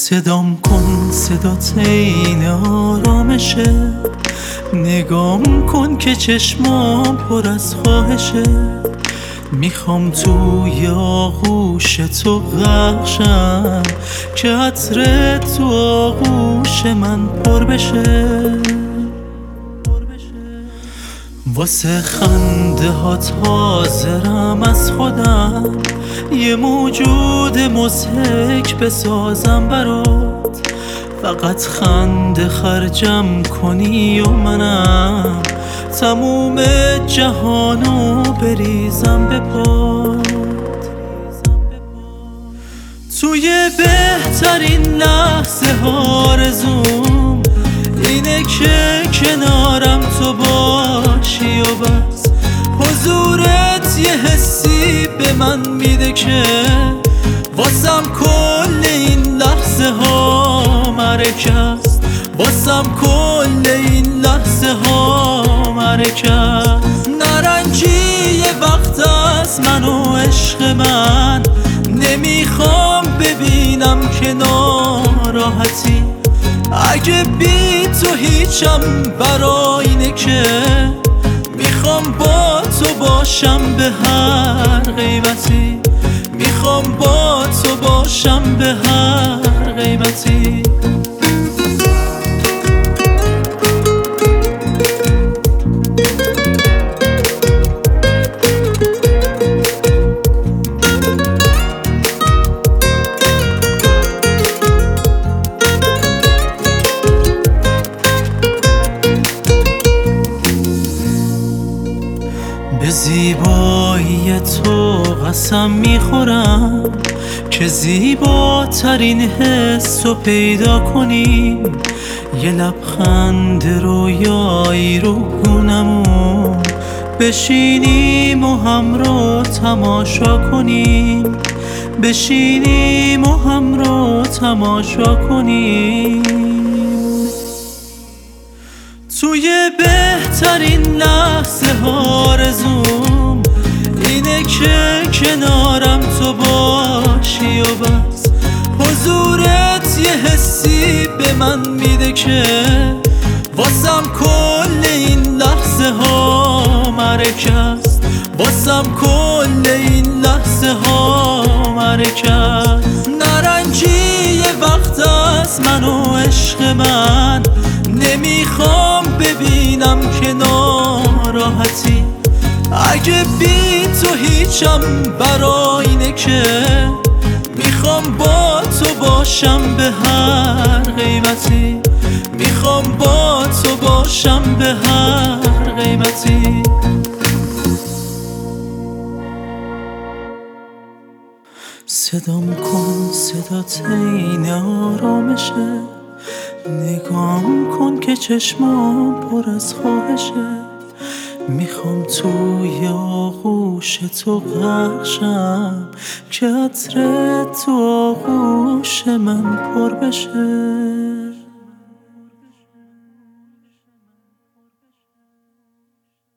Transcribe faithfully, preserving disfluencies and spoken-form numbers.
صدام کن، صدات این آرامشه. نگام کن که چشمام پر از خواهشه. میخوام توی آغوش تو غرق شم، که عطر تو آغوش من پر بشه. واسه خنده هات حاضرم از خودم، یه موجود مضحک بسازم برات. فقط خنده خرجم کنی و منم تموم جهانو بریزم به پات. توی بهترین لحظه ها آرزوم اینه که کنارم تو باشی و بس. حضورت یه حسی به من میده که واسم کل این لحظه ها معرکه است. واسم کل این لحظه ها معرکه است. نرنجی یه وقت از من و عشق من، نمیخوام ببینم که ناراحتی. اگه بی تو هیچم برای اینه که میخوام با تو باشم به هر غیبتی. میخوام با تو باشم به هر غیبتی. به زیبایی تو قسم میخورم که زیباترین حس رو پیدا کنیم. یه لبخند رویایی رو گونمون بشینیم و هم رو تماشا کنیم. بشینیم و هم رو تماشا کنیم. توی بهترین لحظه ها آرزوم اینه که کنارم تو باشی و بس. حضورت یه حسی به من میده که واسم کل این لحظه ها معرکه است. واسم کل این لحظه ها معرکه است. نرنجی یه وقت از من و عشق من، نمیخوام ببینم که ناراحتی. اگه بی تو هیچم برای اینه که میخوام با تو باشم به هر غیبتی. میخوام با تو باشم به هر غیبتی. صدام کن، صدات این آرامشه. نگام کن که چشمام پر از خواهشه. میخوام توی آغوش تو غرق شم، که عطر تو آغوش من پر بشه.